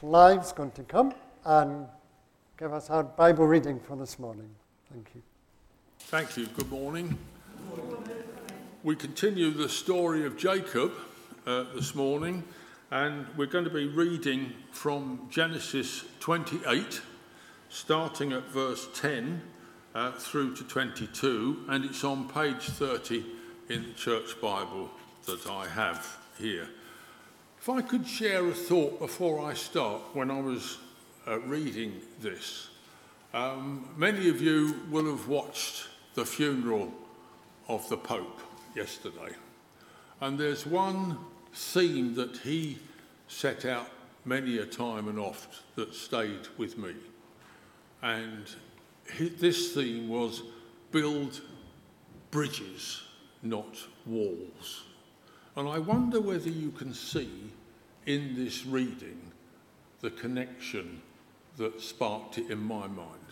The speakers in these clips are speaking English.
Clive's going to come and give us our Bible reading for this morning. Thank you. Thank you. Good morning. We continue the story of Jacob this morning, and we're going to be reading from Genesis 28, starting at verse 10 through to 22, and it's on page 30 in the church Bible that I have here. If I could share a thought before I start, when I was reading this, many of you will have watched the funeral of the Pope yesterday, and there's one theme that he set out many a time and oft that stayed with me, and this theme was build bridges, not walls. And I wonder whether you can see in this reading the connection that sparked it in my mind.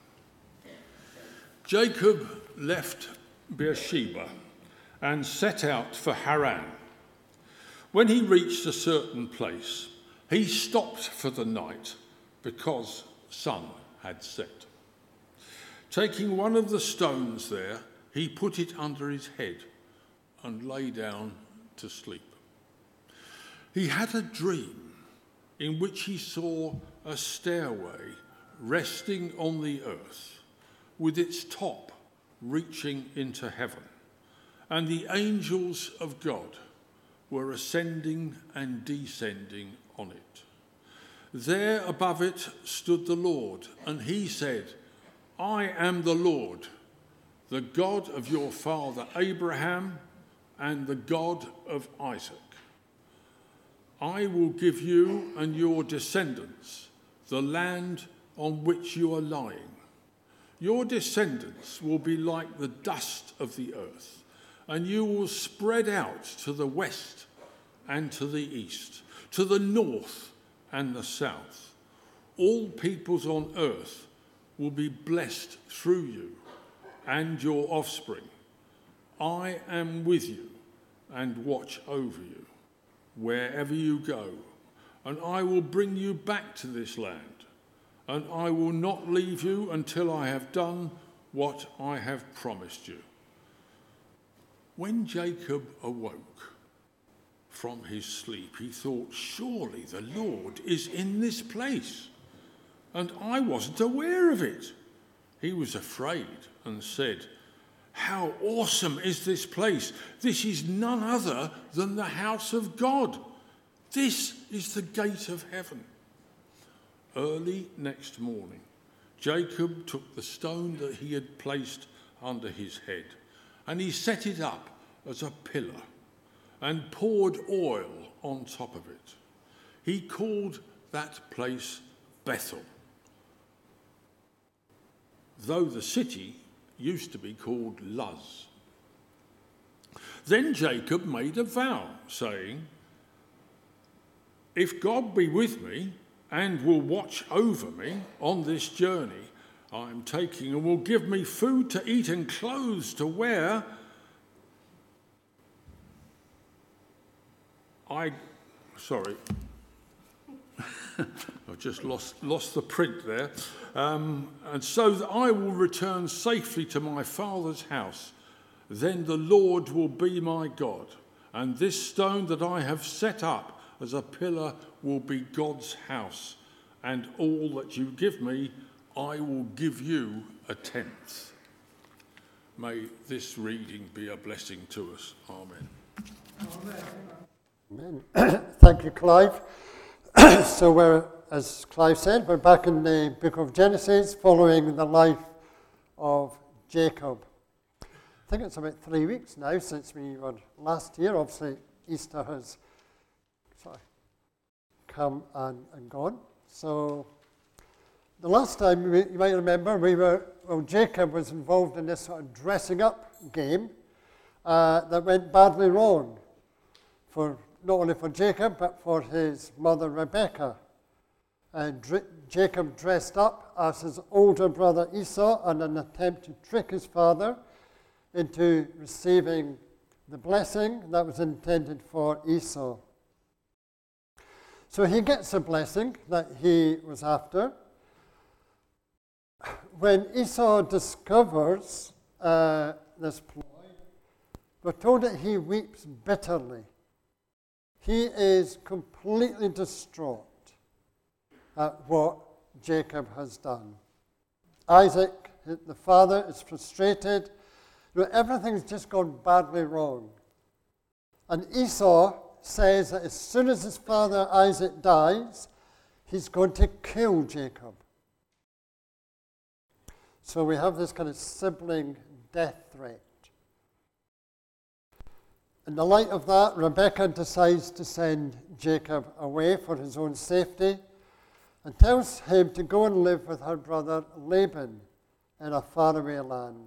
Jacob left Beersheba and set out for Haran. When he reached a certain place, he stopped for the night because sun had set. Taking one of the stones there, he put it under his head and lay down to sleep. He had a dream in which he saw a stairway resting on the earth, with its top reaching into heaven, and the angels of God were ascending and descending on it. There above it stood the Lord, and he said, I am the Lord, the God of your father Abraham and the God of Isaac. I will give you and your descendants the land on which you are lying. Your descendants will be like the dust of the earth, and you will spread out to the west and to the east, to the north and the south. All peoples on earth will be blessed through you and your offspring. I am with you and watch over you wherever you go, and I will bring you back to this land, and I will not leave you until I have done what I have promised you. When Jacob awoke from his sleep, he thought, surely the Lord is in this place, and I wasn't aware of it. He was afraid and said, how awesome is this place? This is none other than the house of God. This is the gate of heaven. Early next morning, Jacob took the stone that he had placed under his head, and he set it up as a pillar and poured oil on top of it. He called that place Bethel, though the city used to be called Luz. Then Jacob made a vow, saying, if God be with me and will watch over me on this journey I am taking, and will give me food to eat and clothes to wear, I've just lost the print there. And so that I will return safely to my father's house. Then the Lord will be my God, and this stone that I have set up as a pillar will be God's house, and all that you give me, I will give you a tenth. May this reading be a blessing to us. Amen. Amen. Thank you, Clive. So as Clive said, we're back in the book of Genesis, following the life of Jacob. I think it's about 3 weeks now since we were last here. Obviously, Easter has sort of come and gone. So the last time, you might remember, Jacob was involved in this sort of dressing up game that went badly wrong, not only for Jacob, but for his mother Rebekah. Jacob dressed up as his older brother Esau in an attempt to trick his father into receiving the blessing that was intended for Esau. So he gets a blessing that he was after. When Esau discovers this ploy, we're told that he weeps bitterly. He is completely distraught at what Jacob has done. Isaac, the father, is frustrated. Everything's just gone badly wrong. And Esau says that as soon as his father Isaac dies, he's going to kill Jacob. So we have this kind of sibling death threat. In the light of that, Rebekah decides to send Jacob away for his own safety and tells him to go and live with her brother Laban in a faraway land.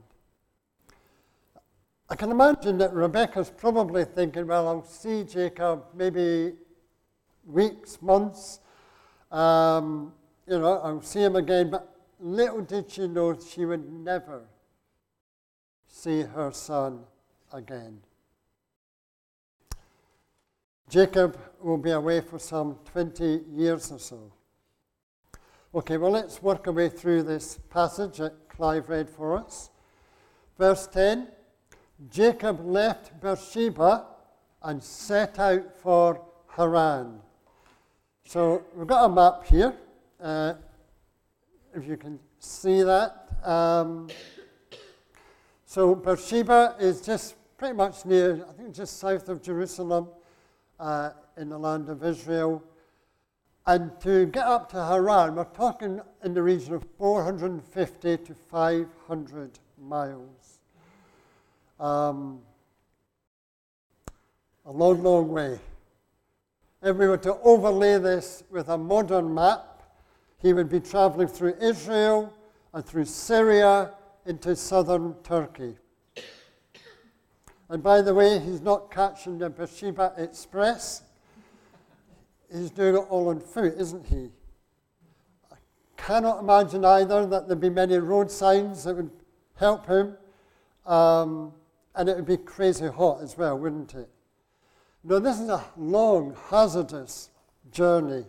I can imagine that Rebekah's probably thinking, well, I'll see Jacob maybe weeks, months, I'll see him again, but little did she know she would never see her son again. Jacob will be away for some 20 years or so. Okay, well, let's work our way through this passage that Clive read for us. Verse 10, Jacob left Beersheba and set out for Haran. So we've got a map here, if you can see that. So Beersheba is just pretty much near, I think just south of Jerusalem, in the land of Israel. And to get up to Haran, we're talking in the region of 450 to 500 miles. A long, long way. If we were to overlay this with a modern map, he would be traveling through Israel and through Syria into southern Turkey. And by the way, he's not catching the Beersheba Express. He's doing it all on foot, isn't he? I cannot imagine either that there'd be many road signs that would help him. And it would be crazy hot as well, wouldn't it? No, this is a long, hazardous journey.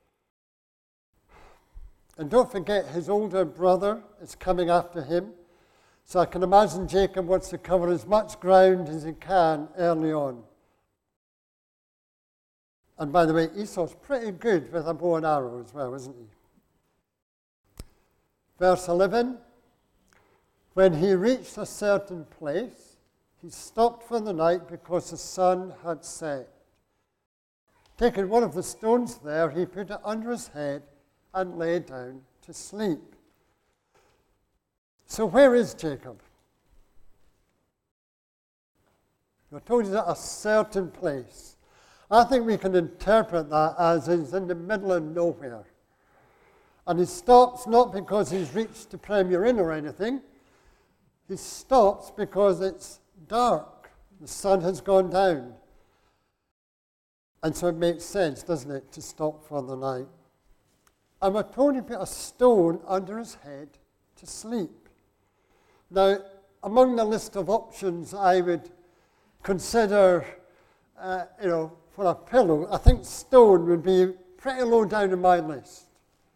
And don't forget, his older brother is coming after him. So I can imagine Jacob wants to cover as much ground as he can early on. And by the way, Esau's pretty good with a bow and arrow as well, isn't he? Verse 11, when he reached a certain place, he stopped for the night because the sun had set. Taking one of the stones there, he put it under his head and lay down to sleep. So where is Jacob? We're told he's at a certain place. I think we can interpret that as he's in the middle of nowhere. And he stops not because he's reached the Premier Inn or anything. He stops because it's dark. The sun has gone down. And so it makes sense, doesn't it, to stop for the night. And we're told he put a stone under his head to sleep. Now, among the list of options I would consider, for a pillow, I think stone would be pretty low down in my list.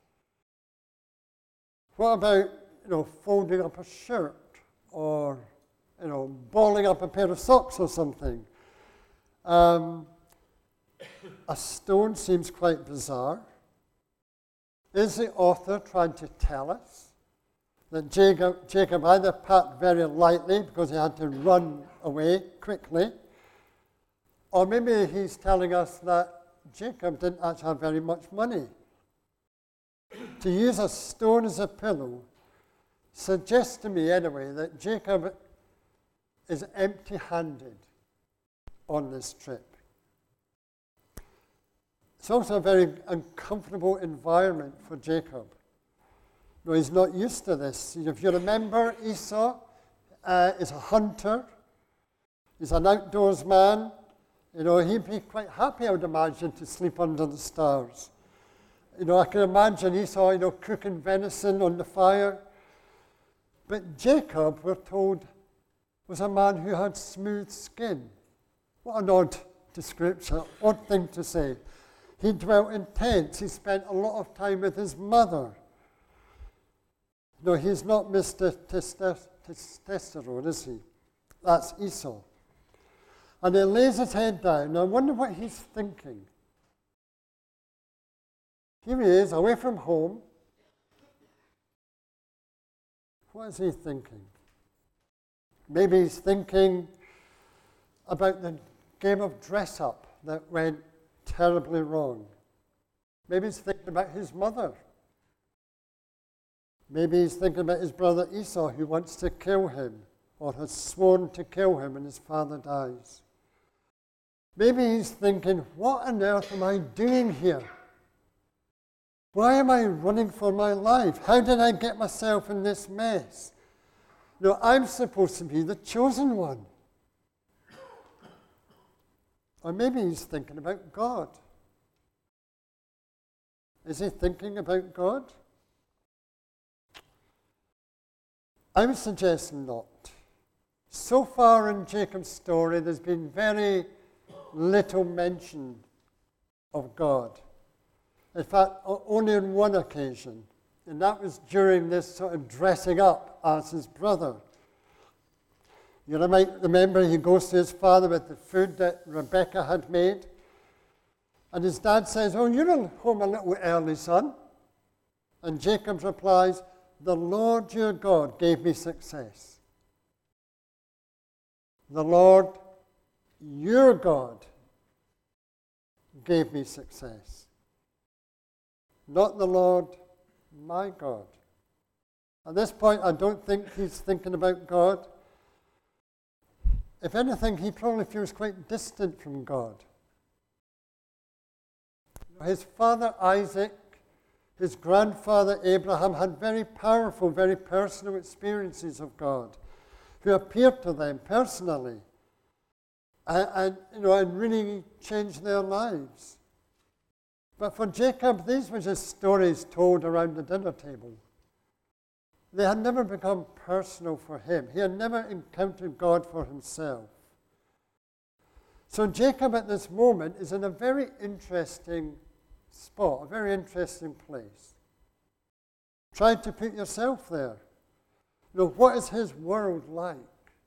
What about, folding up a shirt or, balling up a pair of socks or something? A stone seems quite bizarre. Is the author trying to tell us that Jacob either packed very lightly because he had to run away quickly, or maybe he's telling us that Jacob didn't actually have very much money? To use a stone as a pillow suggests to me anyway that Jacob is empty-handed on this trip. It's also a very uncomfortable environment for Jacob. He's not used to this. If you remember, Esau is a hunter. He's an outdoors man. He'd be quite happy, I would imagine, to sleep under the stars. I can imagine Esau, cooking venison on the fire. But Jacob, we're told, was a man who had smooth skin. What an odd description, odd thing to say. He dwelt in tents. He spent a lot of time with his mother. No, he's not Mr. Testosterone, is he? That's Esau. And he lays his head down. Now, I wonder what he's thinking. Here he is, away from home. What is he thinking? Maybe he's thinking about the game of dress-up that went terribly wrong. Maybe he's thinking about his mother. Maybe he's thinking about his brother Esau, who wants to kill him, or has sworn to kill him when his father dies. Maybe he's thinking, what on earth am I doing here? Why am I running for my life? How did I get myself in this mess? No, I'm supposed to be the chosen one. Or maybe he's thinking about God. Is he thinking about God? I would suggest not. So far in Jacob's story, there's been very little mention of God. In fact, only on one occasion, and that was during this sort of dressing up as his brother. You might remember he goes to his father with the food that Rebekah had made, and his dad says, "Oh, you're home a little early, son." And Jacob replies, "The Lord your God gave me success." The Lord your God gave me success. Not the Lord my God. At this point, I don't think he's thinking about God. If anything, he probably feels quite distant from God. His father Isaac, his grandfather Abraham had very powerful, very personal experiences of God, who appeared to them personally and really changed their lives. But for Jacob, these were just stories told around the dinner table. They had never become personal for him. He had never encountered God for himself. So Jacob at this moment is in a very interesting spot, a very interesting place. Try to put yourself there. What is his world like?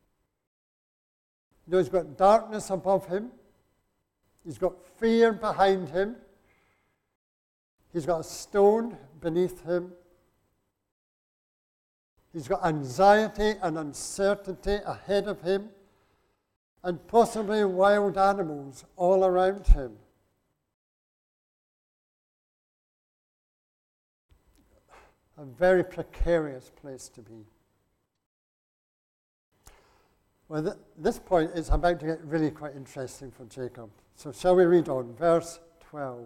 He's got darkness above him. He's got fear behind him. He's got a stone beneath him. He's got anxiety and uncertainty ahead of him, and possibly wild animals all around him. A very precarious place to be. Well, this point is about to get really quite interesting for Jacob. So shall we read on? Verse 12.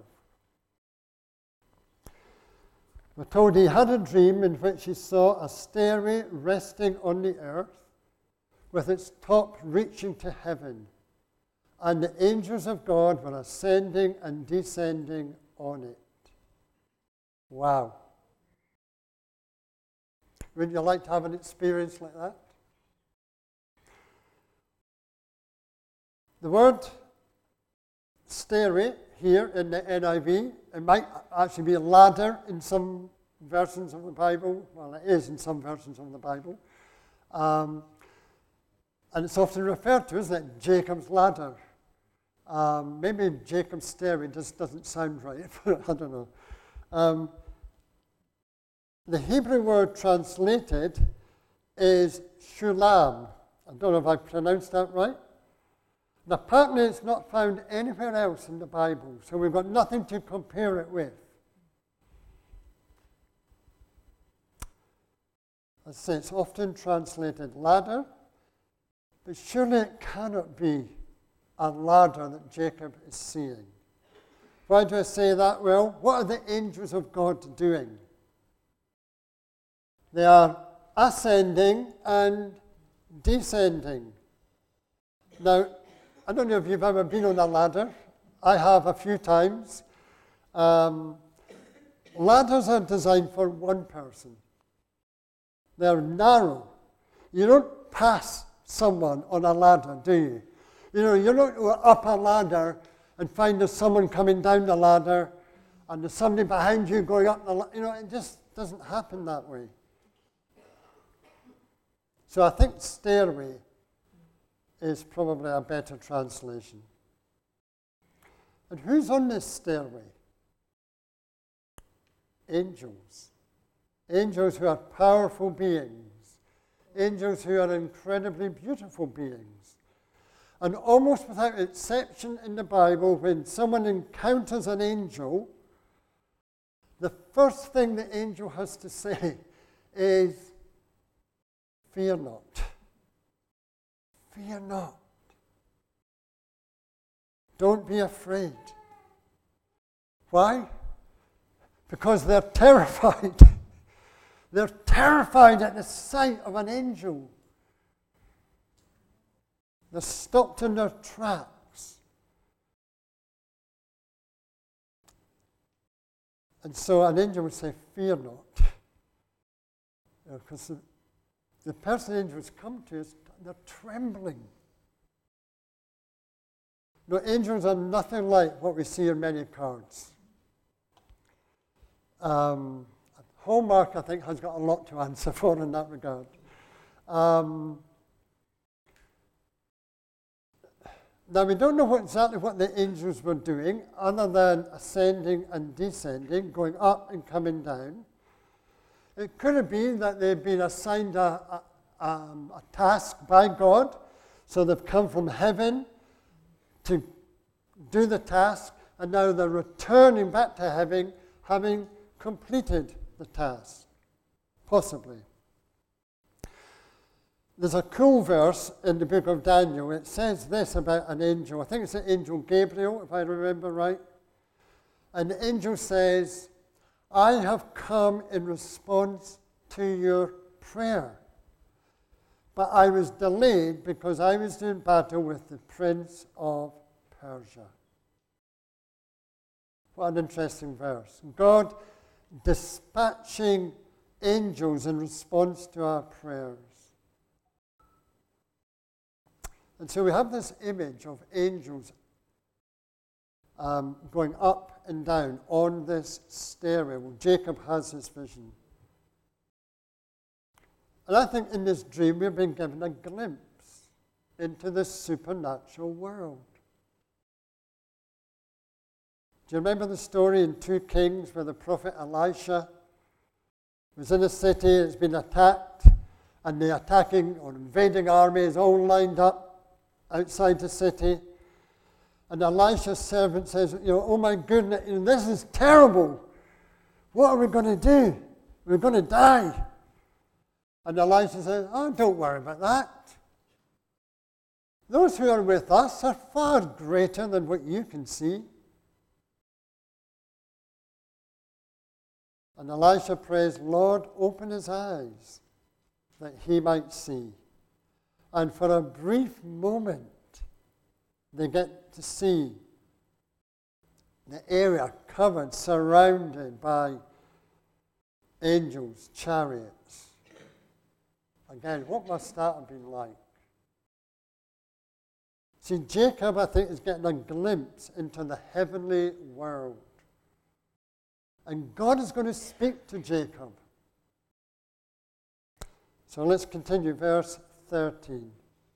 We're told he had a dream in which he saw a stairway resting on the earth with its top reaching to heaven, and the angels of God were ascending and descending on it. Wow. Wouldn't you like to have an experience like that? The word stairway here in the NIV, it might actually be a ladder in some versions of the Bible. Well, it is in some versions of the Bible. And it's often referred to, isn't it? Jacob's ladder. Maybe Jacob's stairway just doesn't sound right, but I don't know. The Hebrew word translated is shulam. I don't know if I pronounced that right. And apparently it's not found anywhere else in the Bible, so we've got nothing to compare it with. As I say, it's often translated ladder, but surely it cannot be a ladder that Jacob is seeing. Why do I say that? Well, what are the angels of God doing? They are ascending and descending. Now, I don't know if you've ever been on a ladder. I have a few times. Ladders are designed for one person. They're narrow. You don't pass someone on a ladder, do you? You don't go up a ladder and find there's someone coming down the ladder and there's somebody behind you going up the ladder. You know, it just doesn't happen that way. So I think stairway is probably a better translation. And who's on this stairway? Angels. Angels who are powerful beings. Angels who are incredibly beautiful beings. And almost without exception in the Bible, when someone encounters an angel, the first thing the angel has to say is, "Fear not. Fear not. Don't be afraid." Why? Because they're terrified. They're terrified at the sight of an angel. They're stopped in their tracks. And so an angel would say, "Fear not." Because the person the angel has come to is, they're trembling. No, angels are nothing like what we see in many cards. Hallmark, I think, has got a lot to answer for in that regard. Now, we don't know exactly what the angels were doing, other than ascending and descending, going up and coming down. It could have been that they'd been assigned a task by God, so they've come from heaven to do the task, and now they're returning back to heaven, having completed the task, possibly. There's a cool verse in the book of Daniel. It says this about an angel. I think it's the angel Gabriel, if I remember right. And the angel says, "I have come in response to your prayer. But I was delayed because I was doing battle with the prince of Persia." What an interesting verse. God dispatching angels in response to our prayers. And so we have this image of angels going up and down on this stairway. Well, Jacob has this vision. And I think in this dream we've been given a glimpse into this supernatural world. Do you remember the story in 2 Kings where the prophet Elisha was in a city, it's been attacked, and the attacking or invading army is all lined up outside the city. And Elisha's servant says, "Oh my goodness, this is terrible. What are we going to do? We're going to die." And Elisha says, "Oh, don't worry about that. Those who are with us are far greater than what you can see." And Elisha prays, "Lord, open his eyes that he might see." And for a brief moment, they get to see the area covered, surrounded by angels, chariots. Again, what must that have been like? See, Jacob, I think, is getting a glimpse into the heavenly world. And God is going to speak to Jacob. So let's continue, verse 13.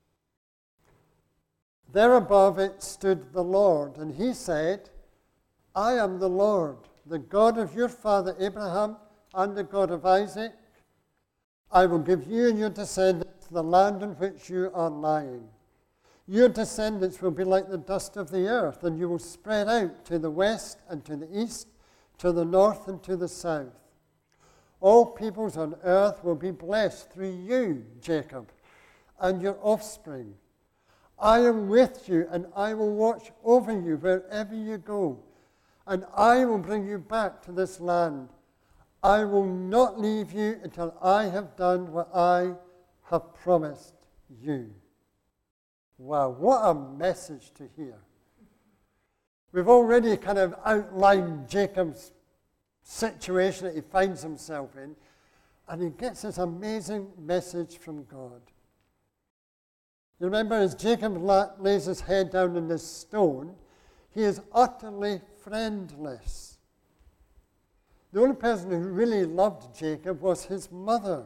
"There above it stood the Lord, and he said, 'I am the Lord, the God of your father Abraham and the God of Isaac. I will give you and your descendants the land on which you are lying. Your descendants will be like the dust of the earth, and you will spread out to the west and to the east, to the north and to the south. All peoples on earth will be blessed through you, Jacob, and your offspring. I am with you, and I will watch over you wherever you go, and I will bring you back to this land. I will not leave you until I have done what I have promised you." Wow, what a message to hear. We've already kind of outlined Jacob's situation that he finds himself in, and he gets this amazing message from God. You remember, as Jacob lays his head down on this stone, He is utterly friendless. The only person who really loved Jacob was his mother.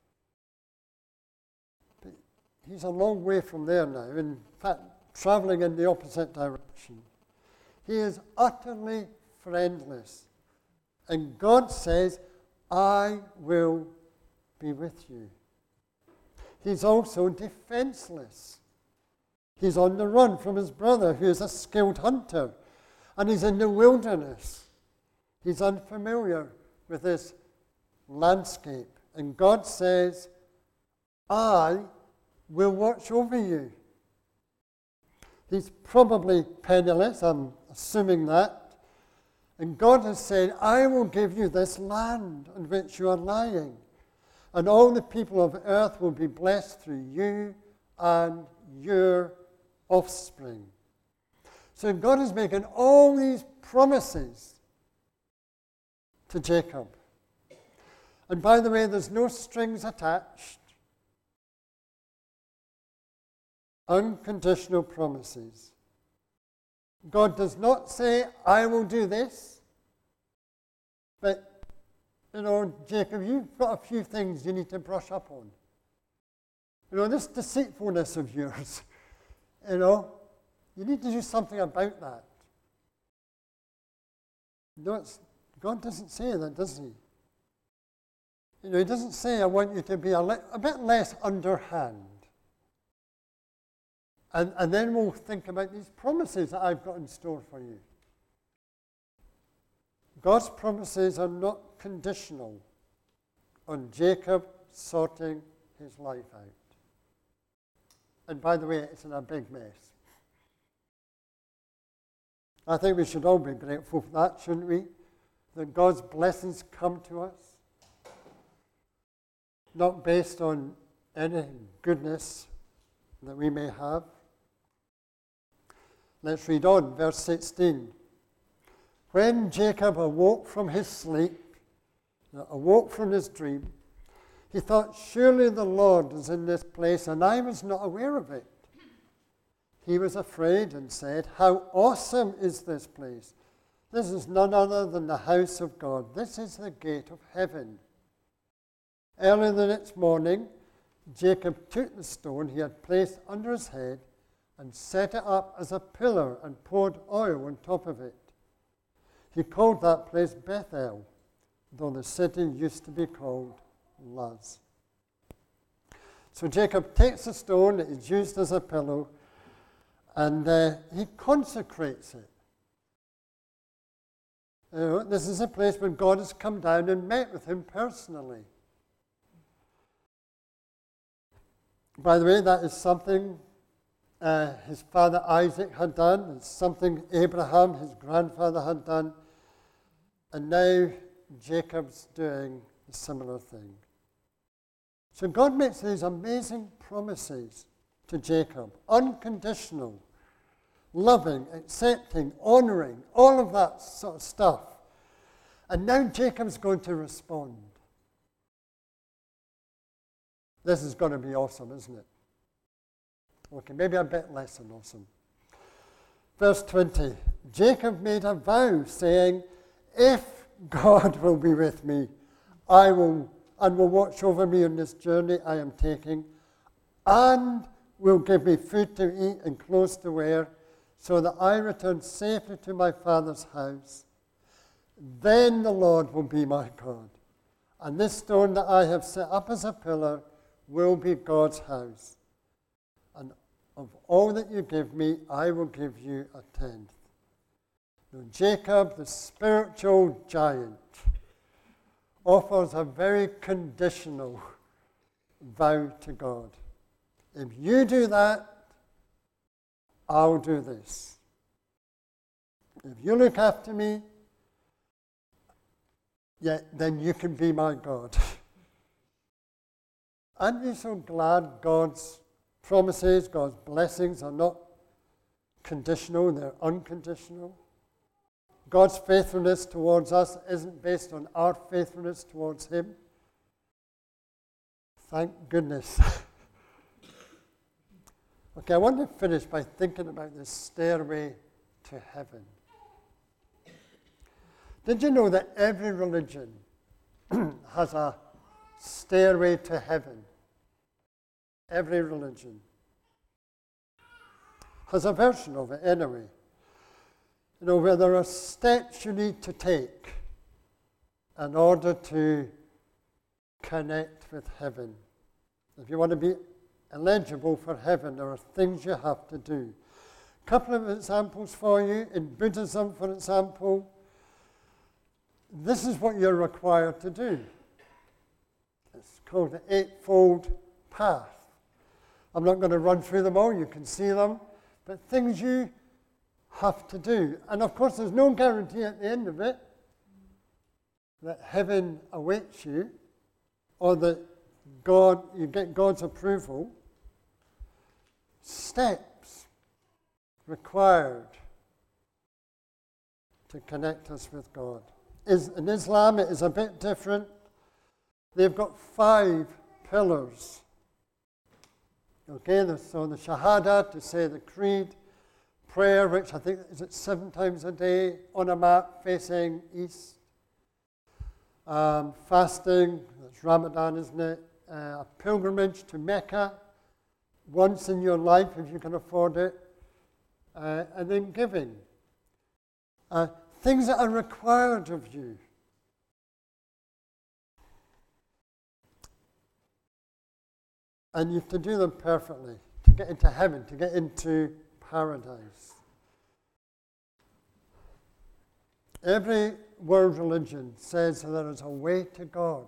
But he's a long way from there now, in fact, traveling in the opposite direction. He is utterly friendless. And God says, I will be with you. He's also defenseless. He's on the run from his brother, who is a skilled hunter, and he's in the wilderness. He's unfamiliar with this landscape. And God says, I will watch over you. He's probably penniless, I'm assuming that. And God has said, I will give you this land on which you are lying. And all the people of earth will be blessed through you and your offspring. So God is making all these promises to Jacob. And by the way, there's no strings attached. Unconditional promises. God does not say, I will do this. But, Jacob, you've got a few things you need to brush up on. This deceitfulness of yours, you need to do something about that. God doesn't say that, does he? He doesn't say, I want you to be a bit less underhand. And then we'll think about these promises that I've got in store for you. God's promises are not conditional on Jacob sorting his life out. And by the way, it's in a big mess. I think we should all be grateful for that, shouldn't we? That God's blessings come to us, not based on any goodness that we may have. Let's read on, verse 16. When Jacob awoke from his sleep, awoke from his dream, he thought, surely the Lord is in this place, and I was not aware of it. He was afraid and said, how awesome is this place! This is none other than the house of God. This is the gate of heaven. Early the next morning, Jacob took the stone he had placed under his head and set it up as a pillar and poured oil on top of it. He called that place Bethel, though the city used to be called Luz. So Jacob takes a stone that is used as a pillow and he consecrates it. This is a place where God has come down and met with him personally. By the way, that is something his father Isaac had done. It's something Abraham, his grandfather, had done. And now Jacob's doing a similar thing. So God makes these amazing promises to Jacob, unconditional, loving, accepting, honoring, all of that sort of stuff. And now Jacob's going to respond. This is going to be awesome, isn't it? Okay, maybe a bit less than awesome. Verse 20, Jacob made a vow saying, if God will be with me, I will watch over me on this journey I am taking, and will give me food to eat and clothes to wear, so that I return safely to my father's house, then the Lord will be my God. And this stone that I have set up as a pillar will be God's house. And of all that you give me, I will give you a tenth. Now, Jacob, the spiritual giant, offers a very conditional vow to God. If you do that, I'll do this. If you look after me, then you can be my God. Aren't you so glad God's promises, God's blessings are not conditional, they're unconditional? God's faithfulness towards us isn't based on our faithfulness towards him. Thank goodness. Okay, I want to finish by thinking about this stairway to heaven. Did you know that every religion has a stairway to heaven? Every religion has a version of it anyway. You know, where there are steps you need to take in order to connect with heaven. If you want to be eligible for heaven, there are things you have to do. A couple of examples for you. In Buddhism, for example, this is what you're required to do. It's called the Eightfold Path. I'm not going to run through them all, you can see them, but things you have to do. And of course, there's no guarantee at the end of it that heaven awaits you or that you get God's approval. Steps required to connect us with God. In Islam, it is a bit different. They've got 5 pillars. Okay, so the Shahada, to say the creed, prayer, which I think is 7 times a day on a mat facing east, fasting, that's Ramadan, isn't it? A pilgrimage to Mecca once in your life if you can afford it, and then giving. Things that are required of you. And you have to do them perfectly to get into heaven, to get into paradise. Every world religion says that there is a way to God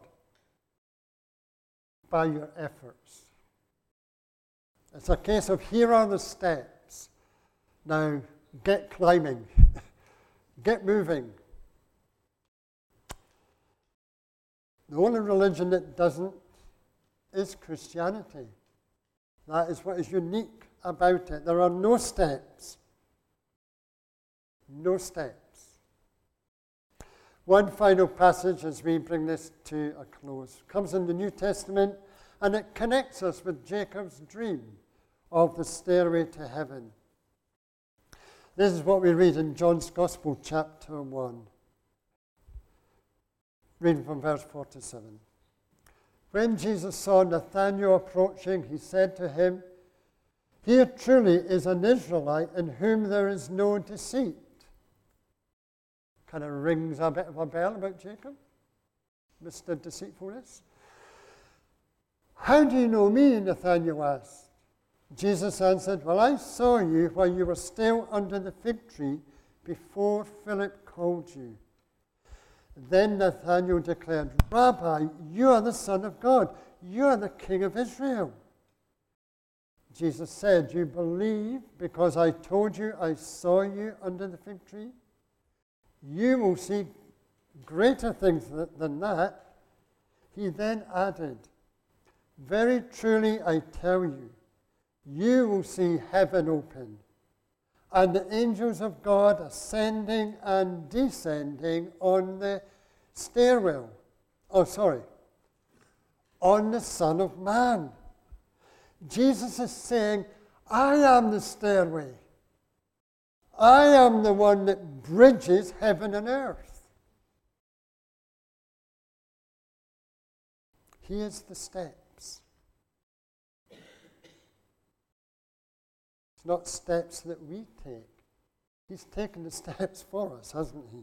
by your efforts. It's a case of here are the steps. Now get climbing. Get moving. The only religion that doesn't is Christianity. That is what is unique about it. There are no steps. No steps. One final passage as we bring this to a close comes in the New Testament, and it connects us with Jacob's dream of the stairway to heaven. This is what we read in John's Gospel, chapter 1. Reading from verse 47. When Jesus saw Nathanael approaching, he said to him, "Here truly is an Israelite in whom there is no deceit." Kind of rings a bit of a bell about Jacob, Mr. Deceitfulness. "How do you know me?" Nathanael asked. Jesus answered, "Well, I saw you while you were still under the fig tree before Philip called you." Then Nathanael declared, "Rabbi, you are the Son of God. You are the King of Israel." Jesus said, "You believe because I told you I saw you under the fig tree? You will see greater things than that." He then added, "Very truly I tell you, you will see heaven open, and the angels of God ascending and descending on the stairwell. On the Son of Man." Jesus is saying, I am the stairway. I am the one that bridges heaven and earth. He is the steps. It's not steps that we take. He's taken the steps for us, hasn't he?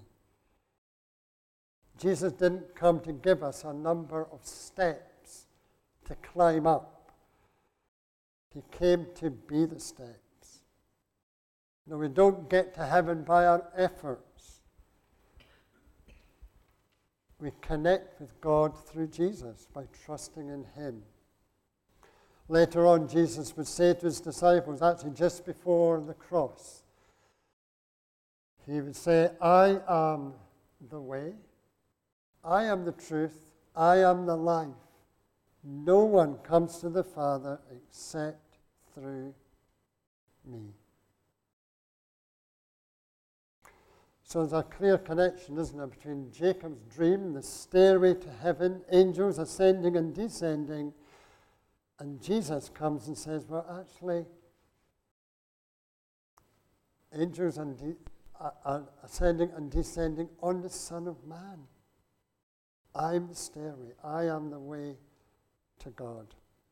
Jesus didn't come to give us a number of steps to climb up. He came to be the steps. No, we don't get to heaven by our efforts. We connect with God through Jesus by trusting in him. Later on, Jesus would say to his disciples, actually just before the cross, he would say, I am the way, I am the truth, I am the life. No one comes to the Father except through me. So there's a clear connection, isn't there, between Jacob's dream, the stairway to heaven, angels ascending and descending, and Jesus comes and says, well, actually, angels are ascending and descending on the Son of Man. I'm the stairway. I am the way to God.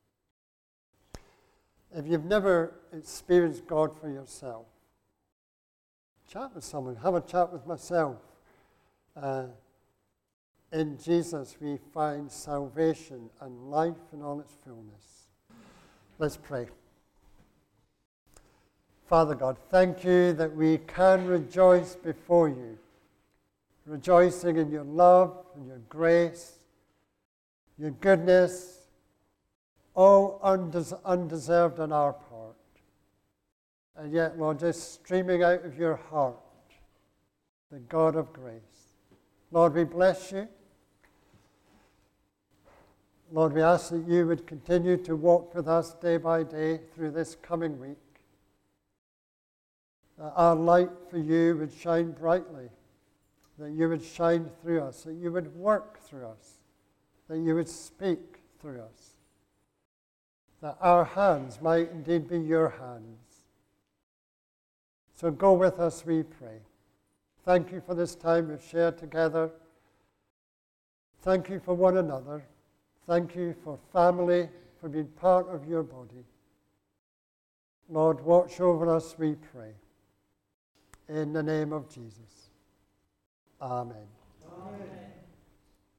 If you've never experienced God for yourself, chat with someone. Have a chat with myself. In Jesus we find salvation and life in all its fullness. Let's pray. Father God, thank you that we can rejoice before you, rejoicing in your love and your grace, your goodness, all undeserved on our part. And yet, Lord, just streaming out of your heart, the God of grace. Lord, we bless you. Lord, we ask that you would continue to walk with us day by day through this coming week. That our light for you would shine brightly, that you would shine through us, that you would work through us, that you would speak through us, that our hands might indeed be your hands. So go with us, we pray. Thank you for this time we've shared together. Thank you for one another. Thank you for family, for being part of your body. Lord, watch over us, we pray. In the name of Jesus. Amen. Amen.